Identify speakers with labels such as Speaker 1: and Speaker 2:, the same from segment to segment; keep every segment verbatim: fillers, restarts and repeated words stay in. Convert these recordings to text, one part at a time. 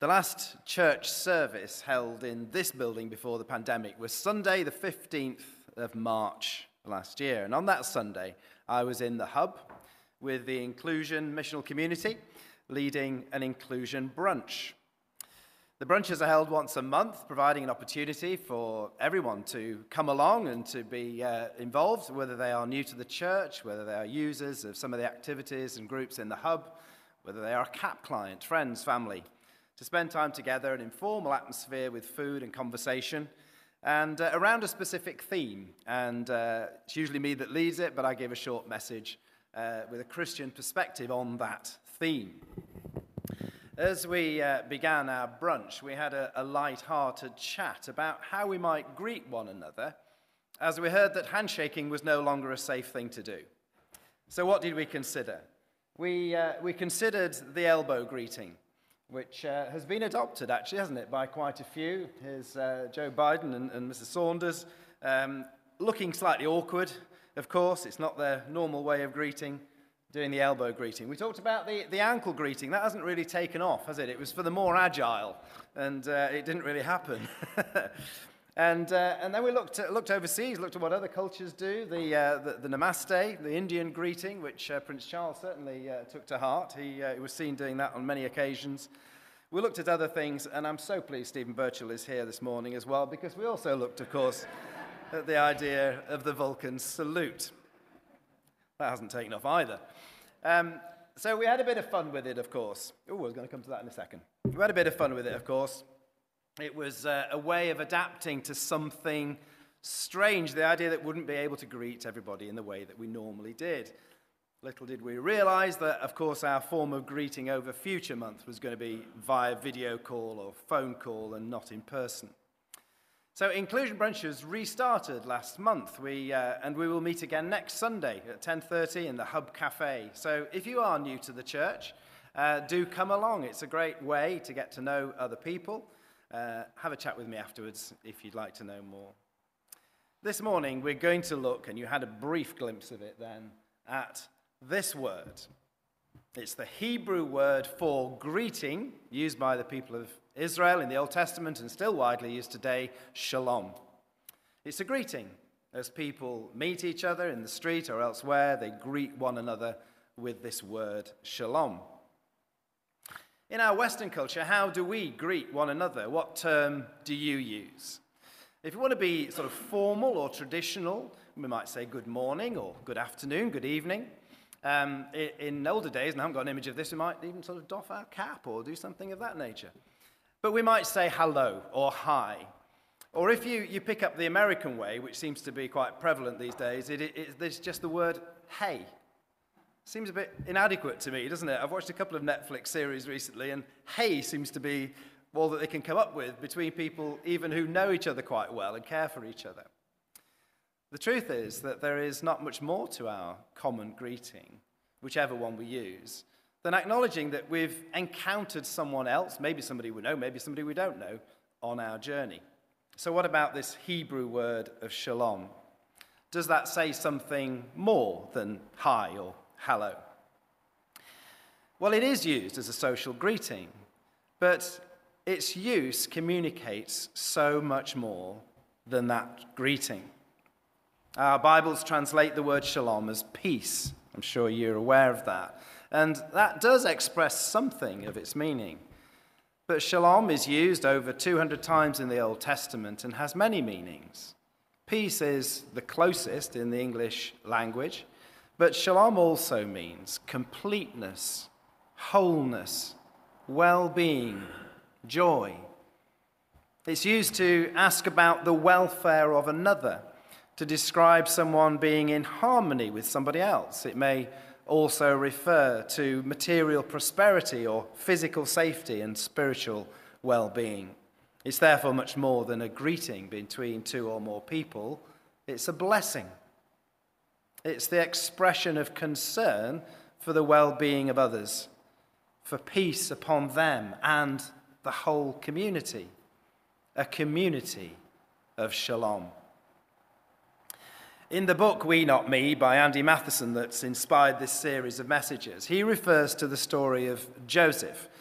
Speaker 1: The last church service held in this building before the pandemic was Sunday, the fifteenth of March last year. And on that Sunday, I was in the hub with the Inclusion Missional Community, leading an inclusion brunch. The brunches are held once a month, providing an opportunity for everyone to come along and to be uh, involved, whether they are new to the church, whether they are users of some of the activities and groups in the hub, whether they are a C A P client, friends, family, to spend time together in an informal atmosphere with food and conversation, and uh, around a specific theme. And uh, it's usually me that leads it, but I give a short message uh, with a Christian perspective on that theme. As we uh, began our brunch, we had a, a light-hearted chat about how we might greet one another, as we heard that handshaking was no longer a safe thing to do. So what did we consider? We, uh, we considered the elbow greeting, which uh, has been adopted, actually, hasn't it, by quite a few. Here's uh, Joe Biden and, and Missus Saunders, um, looking slightly awkward, of course. It's not their normal way of greeting, doing the elbow greeting. We talked about the, the ankle greeting. That hasn't really taken off, has it? It was for the more agile, and uh, it didn't really happen. and uh, and then we looked at, looked overseas, looked at what other cultures do, the, uh, the, the namaste, the Indian greeting, which uh, Prince Charles certainly uh, took to heart. He, uh, he was seen doing that on many occasions. We looked at other things, and I'm so pleased Stephen Birchall is here this morning as well, because we also looked, of course, at the idea of the Vulcan salute. That hasn't taken off either. Um, so we had a bit of fun with it, of course. Oh, I was going to come to that in a second. We had a bit of fun with it, of course. It was uh, a way of adapting to something strange, the idea that we wouldn't be able to greet everybody in the way that we normally did. Little did we realize that, of course, our form of greeting over future month was going to be via video call or phone call and not in person. So Inclusion Brunches restarted last month, we, uh, and we will meet again next Sunday at ten thirty in the Hub Cafe. So if you are new to the church, uh, do come along. It's a great way to get to know other people. Uh, have a chat with me afterwards if you'd like to know more. This morning we're going to look, and you had a brief glimpse of it then, at this word. It's the Hebrew word for greeting, used by the people of Israel in the Old Testament and still widely used today, shalom. It's a greeting. As people meet each other in the street or elsewhere, they greet one another with this word, shalom. In our Western culture, how do we greet one another? What term do you use? If you want to be sort of formal or traditional, we might say good morning or good afternoon, good evening. Um, in older days, and I haven't got an image of this, we might even sort of doff our cap or do something of that nature. But we might say hello or hi. Or if you, you pick up the American way, which seems to be quite prevalent these days, it, it, it, there's just the word hey. Seems a bit inadequate to me, doesn't it? I've watched a couple of Netflix series recently, and hey seems to be all that they can come up with between people even who know each other quite well and care for each other. The truth is that there is not much more to our common greeting, whichever one we use, than acknowledging that we've encountered someone else, maybe somebody we know, maybe somebody we don't know, on our journey. So what about this Hebrew word of shalom? Does that say something more than hi or hello? Well, it is used as a social greeting, but its use communicates so much more than that greeting. Our Bibles translate the word shalom as peace. I'm sure you're aware of that. And that does express something of its meaning. But shalom is used over two hundred times in the Old Testament and has many meanings. Peace is the closest in the English language, but shalom also means completeness, wholeness, well-being, joy. It's used to ask about the welfare of another, to describe someone being in harmony with somebody else. It may also refer to material prosperity or physical safety and spiritual well-being. It's therefore much more than a greeting between two or more people. It's a blessing. It's the expression of concern for the well-being of others, for peace upon them and the whole community, a community of shalom. In the book We Not Me by Andy Matheson that's inspired this series of messages, he refers to the story of Joseph,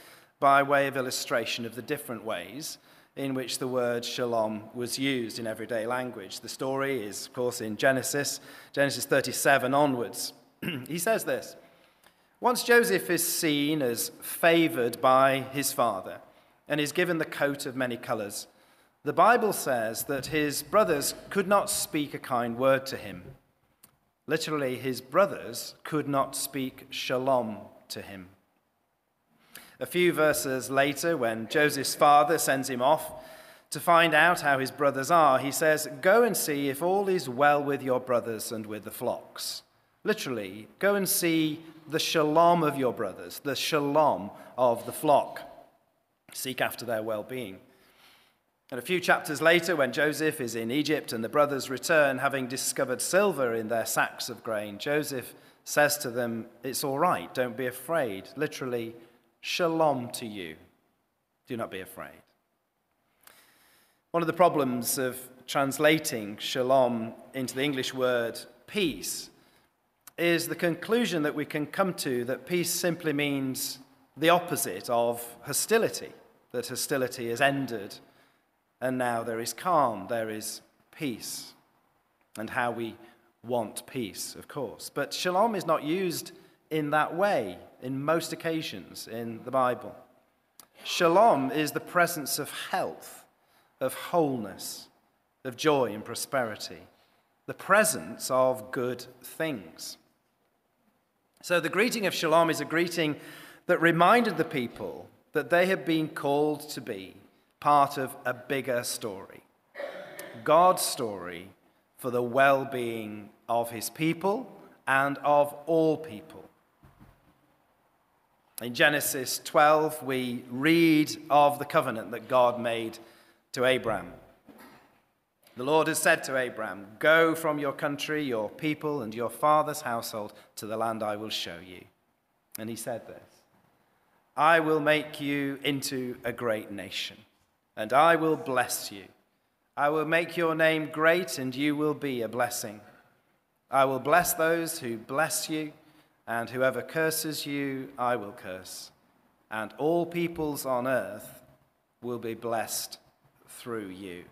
Speaker 1: by way of illustration of the different ways in which the word shalom was used in everyday language. The story is, of course, in Genesis, Genesis thirty-seven onwards. He says this: "Once Joseph is seen as favored by his father and is given the coat of many colors, the Bible says that his brothers could not speak a kind word to him." Literally, his brothers could not speak shalom to him. A few verses later, when Joseph's father sends him off to find out how his brothers are, he says, "Go and see if all is well with your brothers and with the flocks." Literally, go and see the shalom of your brothers, the shalom of the flock. Seek after their well-being. And a few chapters later, when Joseph is in Egypt and the brothers return, having discovered silver in their sacks of grain, Joseph says to them, "It's all right, don't be afraid." Literally, shalom to you. Do not be afraid. One of the problems of translating shalom into the English word peace is the conclusion that we can come to that peace simply means the opposite of hostility, that hostility has ended and now there is calm, there is peace, and how we want peace, of course. But shalom is not used in that way in most occasions in the Bible. Shalom is the presence of health, of wholeness, of joy and prosperity, the presence of good things. So the greeting of shalom is a greeting that reminded the people that they had been called to be part of a bigger story, God's story for the well-being of his people and of all people. In Genesis twelve, we read of the covenant that God made to Abraham. The Lord has said to Abraham, "Go from your country, your people, and your father's household to the land I will show you." And he said this: "I will make you into a great nation, and I will bless you. I will make your name great, and you will be a blessing. I will bless those who bless you, and whoever curses you, I will curse. And all peoples on earth will be blessed through you."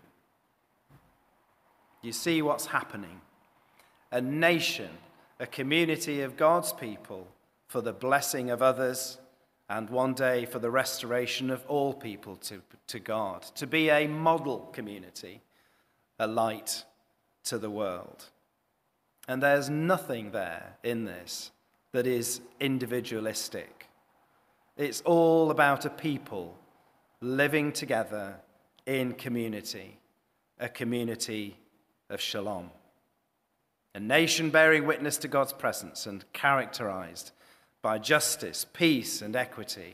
Speaker 1: You see what's happening. A nation, a community of God's people for the blessing of others, and one day for the restoration of all people to, to God, to be a model community, a light to the world. And there's nothing there in this that is individualistic. It's all about a people living together in community, a community of shalom. A nation bearing witness to God's presence and characterized by justice, peace, and equity.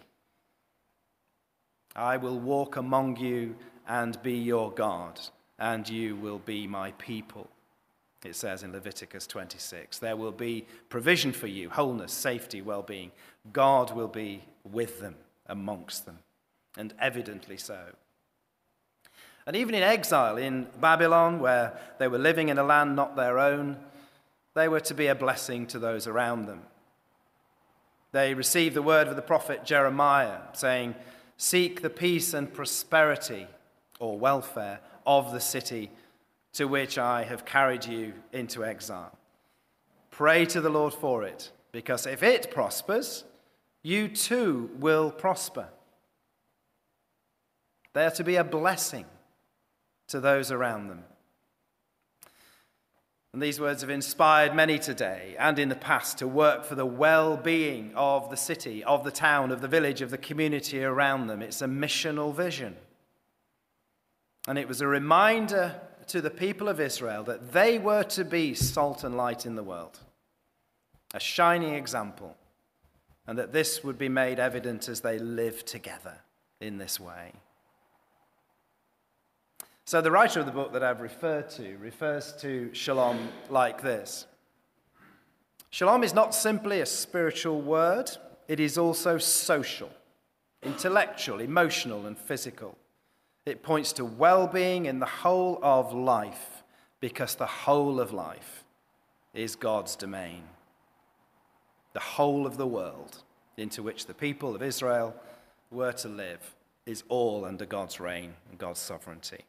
Speaker 1: "I will walk among you and be your God, and you will be my people," it says in Leviticus twenty-six. There will be provision for you, wholeness, safety, well-being. God will be with them, amongst them, and evidently so. And even in exile in Babylon, where they were living in a land not their own, they were to be a blessing to those around them. They received the word of the prophet Jeremiah, saying, "Seek the peace and prosperity," or welfare, "of the city to which I have carried you into exile. Pray to the Lord for it, because if it prospers, you too will prosper." They are to be a blessing to those around them. And these words have inspired many today and in the past to work for the well-being of the city, of the town, of the village, of the community around them. It's a missional vision. And it was a reminder to the people of Israel that they were to be salt and light in the world, a shining example, and that this would be made evident as they live together in this way. So the writer of the book that I've referred to refers to shalom like this. Shalom is not simply a spiritual word, it is also social, intellectual, emotional, and physical. It points to well-being in the whole of life, because the whole of life is God's domain. The whole of the world into which the people of Israel were to live is all under God's reign and God's sovereignty.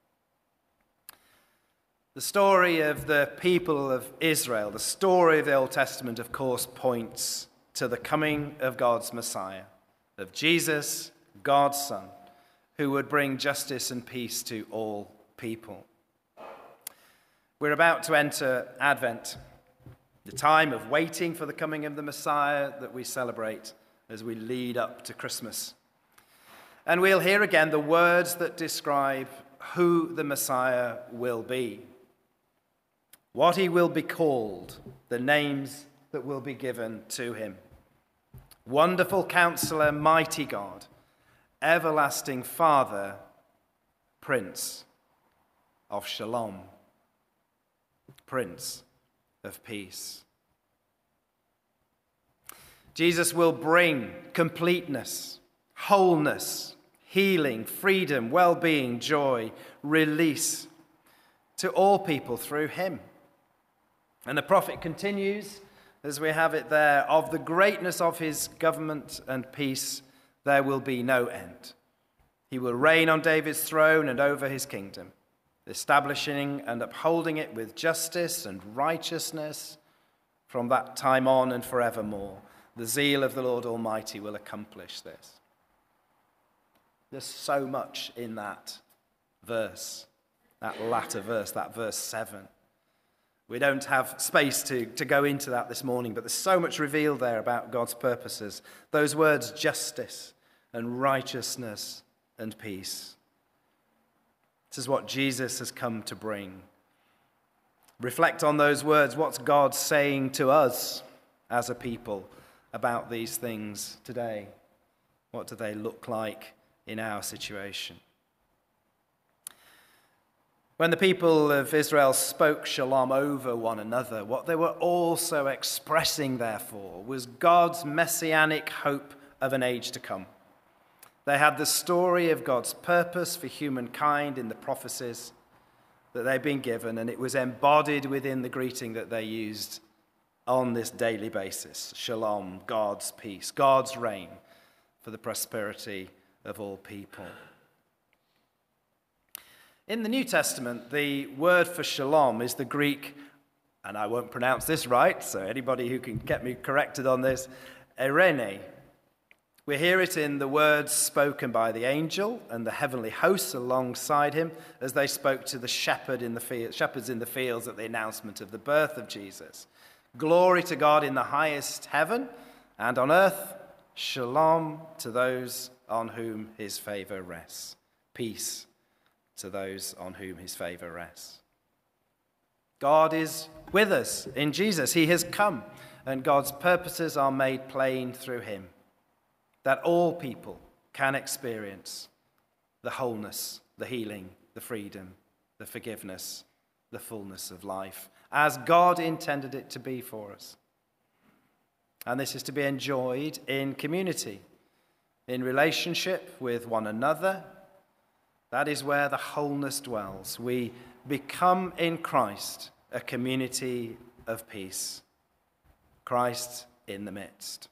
Speaker 1: The story of the people of Israel, the story of the Old Testament, of course, points to the coming of God's Messiah, of Jesus, God's Son, who would bring justice and peace to all people. We're about to enter Advent, the time of waiting for the coming of the Messiah that we celebrate as we lead up to Christmas. And we'll hear again the words that describe who the Messiah will be, what he will be called, the names that will be given to him. Wonderful Counselor, Mighty God, Everlasting Father, Prince of Shalom, Prince of Peace. Jesus will bring completeness, wholeness, healing, freedom, well-being, joy, release to all people through him. And the prophet continues, as we have it there, of the greatness of his government and peace there will be no end. He will reign on David's throne and over his kingdom, establishing and upholding it with justice and righteousness from that time on and forevermore. The zeal of the Lord Almighty will accomplish this. There's so much in that verse, that latter verse, that verse seven. We don't have space to, to go into that this morning, but there's so much revealed there about God's purposes. Those words, justice and righteousness and peace. This is what Jesus has come to bring. Reflect on those words. What's God saying to us as a people about these things today? What do they look like in our situation? When the people of Israel spoke shalom over one another, what they were also expressing, therefore, was God's messianic hope of an age to come. They had the story of God's purpose for humankind in the prophecies that they'd been given, and it was embodied within the greeting that they used on this daily basis. Shalom, God's peace, God's reign for the prosperity of all people. In the New Testament, the word for shalom is the Greek, and I won't pronounce this right, so anybody who can get me corrected on this, eirene. We hear it in the words spoken by the angel and the heavenly hosts alongside him as they spoke to the shepherd in the field, shepherds in the fields at the announcement of the birth of Jesus. Glory to God in the highest heaven, and on earth, shalom to those on whom his favor rests. Peace to those on whom his favor rests. God is with us in Jesus. He has come, and God's purposes are made plain through him, that all people can experience the wholeness, the healing, the freedom, the forgiveness, the fullness of life, as God intended it to be for us. And this is to be enjoyed in community, in relationship with one another. That is where the wholeness dwells. We become in Christ a community of peace. Christ in the midst.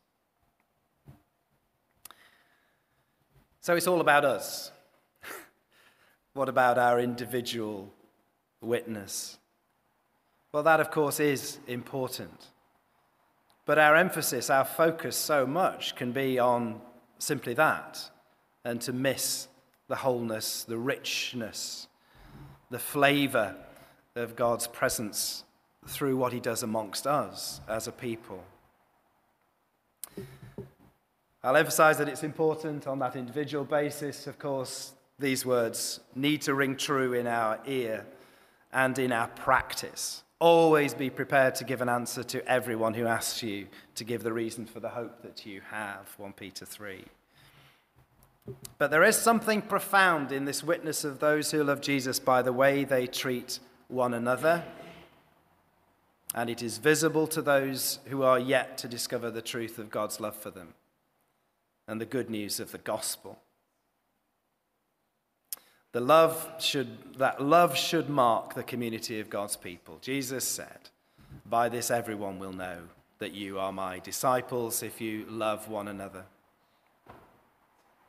Speaker 1: So it's all about us. What about our individual witness? Well, that, of course, is important. But our emphasis, our focus so much can be on simply that, and to miss the wholeness, the richness, the flavor of God's presence through what he does amongst us as a people. I'll emphasize that it's important on that individual basis. Of course, these words need to ring true in our ear and in our practice. Always be prepared to give an answer to everyone who asks you to give the reason for the hope that you have, First Peter three. But there is something profound in this witness of those who love Jesus by the way they treat one another. And it is visible to those who are yet to discover the truth of God's love for them and the good news of the gospel. The love should, that love should mark the community of God's people. Jesus said, "By this everyone will know that you are my disciples if you love one another."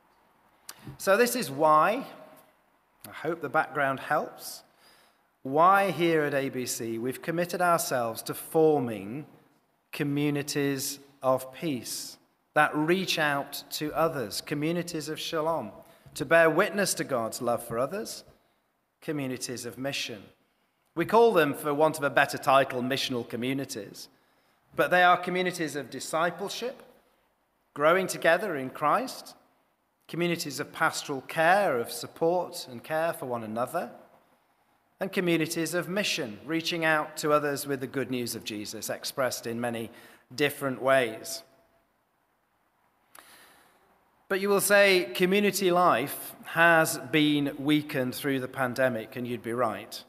Speaker 1: So this is why, I hope the background helps, why here at A B C we've committed ourselves to forming communities of peace that reach out to others, communities of shalom, to bear witness to God's love for others, communities of mission. We call them, for want of a better title, missional communities, but they are communities of discipleship, growing together in Christ, communities of pastoral care, of support and care for one another, and communities of mission, reaching out to others with the good news of Jesus, expressed in many different ways. But you will say community life has been weakened through the pandemic, and you'd be right.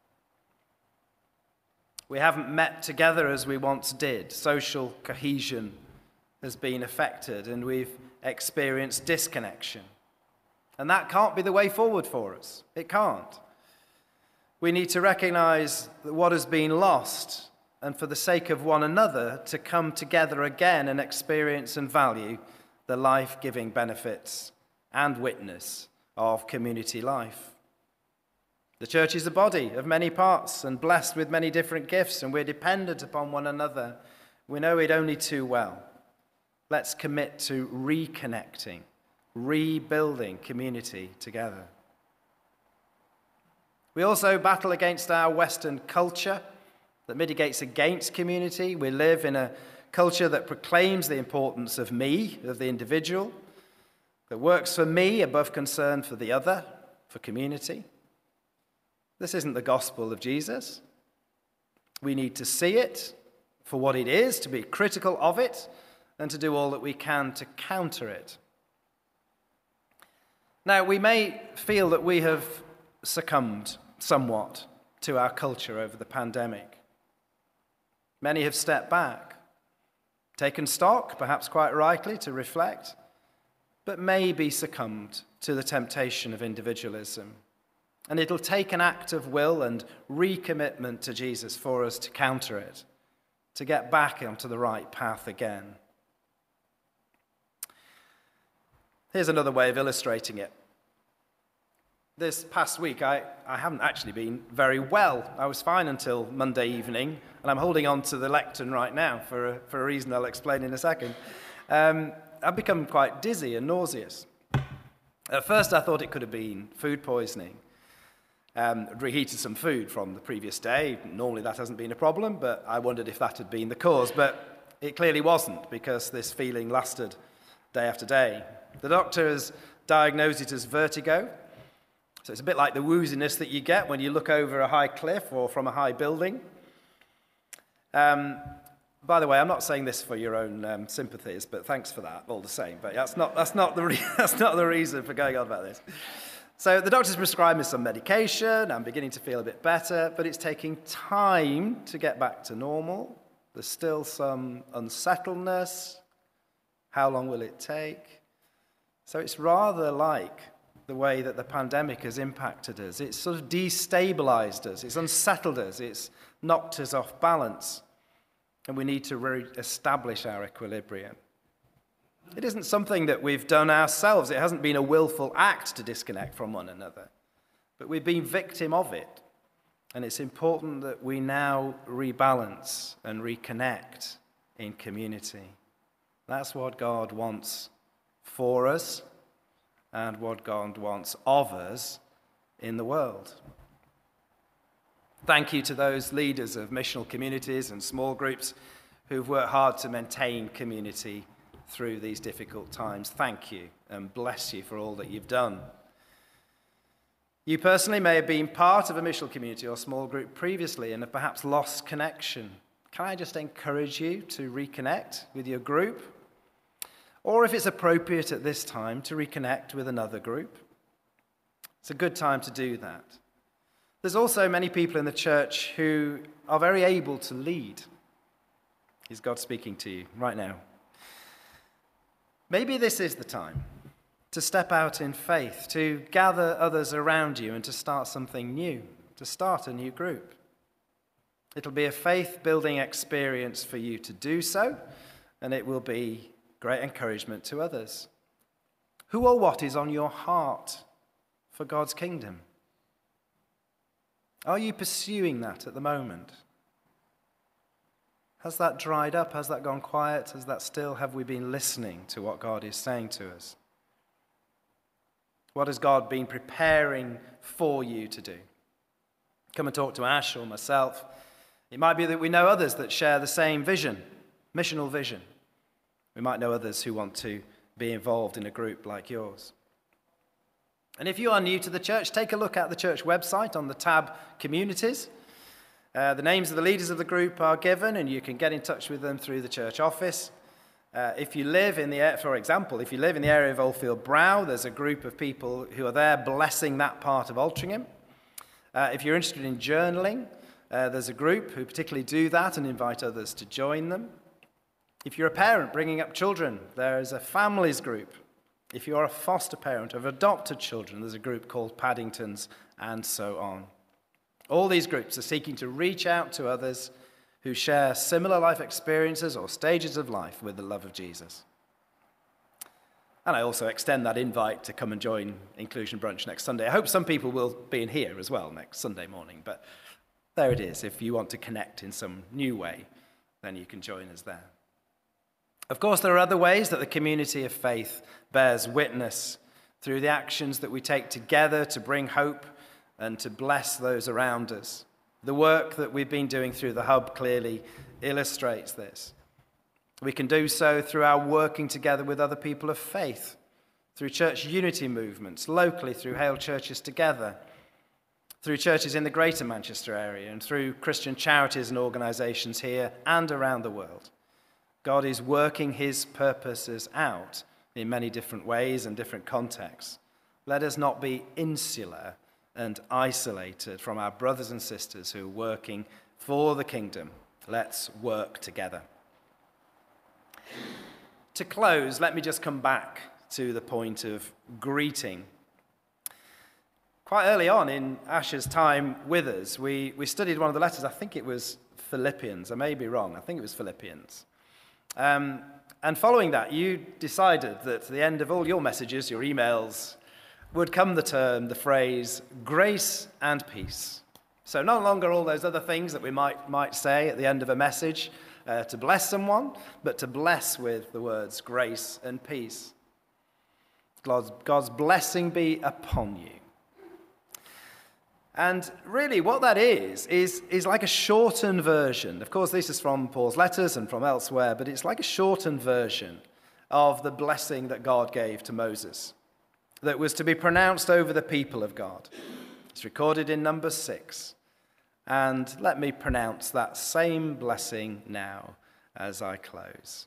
Speaker 1: We haven't met together as we once did. Social cohesion has been affected, and we've experienced disconnection. And that can't be the way forward for us. It can't. We need to recognize that what has been lost, and for the sake of one another, to come together again and experience and value the life-giving benefits and witness of community life. The church is a body of many parts and blessed with many different gifts, and we're dependent upon one another. We know it only too well. Let's commit to reconnecting, rebuilding community together. We also battle against our Western culture that mitigates against community. We live in a culture that proclaims the importance of me, of the individual, that works for me above concern for the other, for community. This isn't the gospel of Jesus. We need to see it for what it is, to be critical of it, and to do all that we can to counter it. Now, we may feel that we have succumbed somewhat to our culture over the pandemic. Many have stepped back, taken stock, perhaps quite rightly, to reflect, but maybe succumbed to the temptation of individualism. And it'll take an act of will and recommitment to Jesus for us to counter it, to get back onto the right path again. Here's another way of illustrating it. This past week, I, I haven't actually been very well. I was fine until Monday evening, and I'm holding on to the lectern right now for a, for a reason I'll explain in a second. Um, I've become quite dizzy and nauseous. At first, I thought it could have been food poisoning. Um, I'd reheated some food from the previous day. Normally, that hasn't been a problem, but I wondered if that had been the cause. But it clearly wasn't, because this feeling lasted day after day. The doctor has diagnosed it as vertigo. So it's a bit like the wooziness that you get when you look over a high cliff or from a high building. Um, by the way, I'm not saying this for your own um, sympathies, but thanks for that all the same. But that's not, that's not, the, re- that's not the reason for going on about this. So the doctor's prescribed me some medication. I'm beginning to feel a bit better, but it's taking time to get back to normal. There's still some unsettledness. How long will it take? So it's rather like the way that the pandemic has impacted us. It's sort of destabilized us. It's unsettled us. It's knocked us off balance. And we need to re-establish our equilibrium. It isn't something that we've done ourselves. It hasn't been a willful act to disconnect from one another. But we've been victim of it. And it's important that we now rebalance and reconnect in community. That's what God wants for us, and what God wants of us in the world. Thank you to those leaders of missional communities and small groups who've worked hard to maintain community through these difficult times. Thank you, and bless you for all that you've done. You personally may have been part of a missional community or small group previously and have perhaps lost connection. Can I just encourage you to reconnect with your group? Or if it's appropriate at this time, to reconnect with another group. It's a good time to do that. There's also many people in the church who are very able to lead. Is God speaking to you right now? Maybe this is the time to step out in faith, to gather others around you and to start something new, to start a new group. It'll be a faith-building experience for you to do so, and it will be great encouragement to others. Who or what is on your heart for God's kingdom? Are you pursuing that at the moment? Has that dried up? Has that gone quiet? Has that still? Have we been listening to what God is saying to us? What has God been preparing for you to do? Come and talk to Ash or myself. It might be that we know others that share the same vision, missional vision. We might know others who want to be involved in a group like yours. And if you are new to the church, take a look at the church website on the tab Communities. Uh, the names of the leaders of the group are given, and you can get in touch with them through the church office. Uh, if you live in the, for example, if you live in the area of Oldfield Brow, there's a group of people who are there blessing that part of Altrincham. Uh, if you're interested in journaling, uh, there's a group who particularly do that and invite others to join them. If you're a parent bringing up children, there is a families group. If you're a foster parent of adopted children, there's a group called Paddingtons, and so on. All these groups are seeking to reach out to others who share similar life experiences or stages of life with the love of Jesus. And I also extend that invite to come and join Inclusion Brunch next Sunday. I hope some people will be in here as well next Sunday morning, but there it is. If you want to connect in some new way, then you can join us there. Of course, there are other ways that the community of faith bears witness through the actions that we take together to bring hope and to bless those around us. The work that we've been doing through the Hub clearly illustrates this. We can do so through our working together with other people of faith, through church unity movements, locally through Hale Churches Together, through churches in the Greater Manchester area, and through Christian charities and organisations here and around the world. God is working his purposes out in many different ways and different contexts. Let us not be insular and isolated from our brothers and sisters who are working for the kingdom. Let's work together. To close, let me just come back to the point of greeting. Quite early on in Ash's time with us, we, we studied one of the letters. I think it was Philippians. I may be wrong. I think it was Philippians. Um, and following that, you decided that at the end of all your messages, your emails, would come the term, the phrase, grace and peace. So no longer all those other things that we might, might say at the end of a message uh, to bless someone, but to bless with the words grace and peace. God's, God's blessing be upon you. And really what that is, is, is like a shortened version. Of course, this is from Paul's letters and from elsewhere, but it's like a shortened version of the blessing that God gave to Moses, that was to be pronounced over the people of God. It's recorded in Numbers six. And let me pronounce that same blessing now as I close.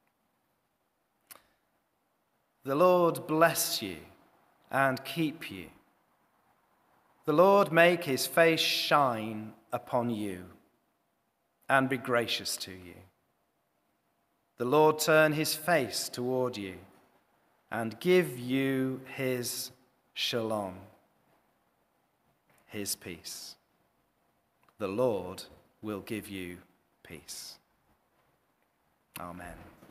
Speaker 1: The Lord bless you and keep you. The Lord make his face shine upon you and be gracious to you. The Lord turn his face toward you and give you his shalom, his peace. The Lord will give you peace. Amen.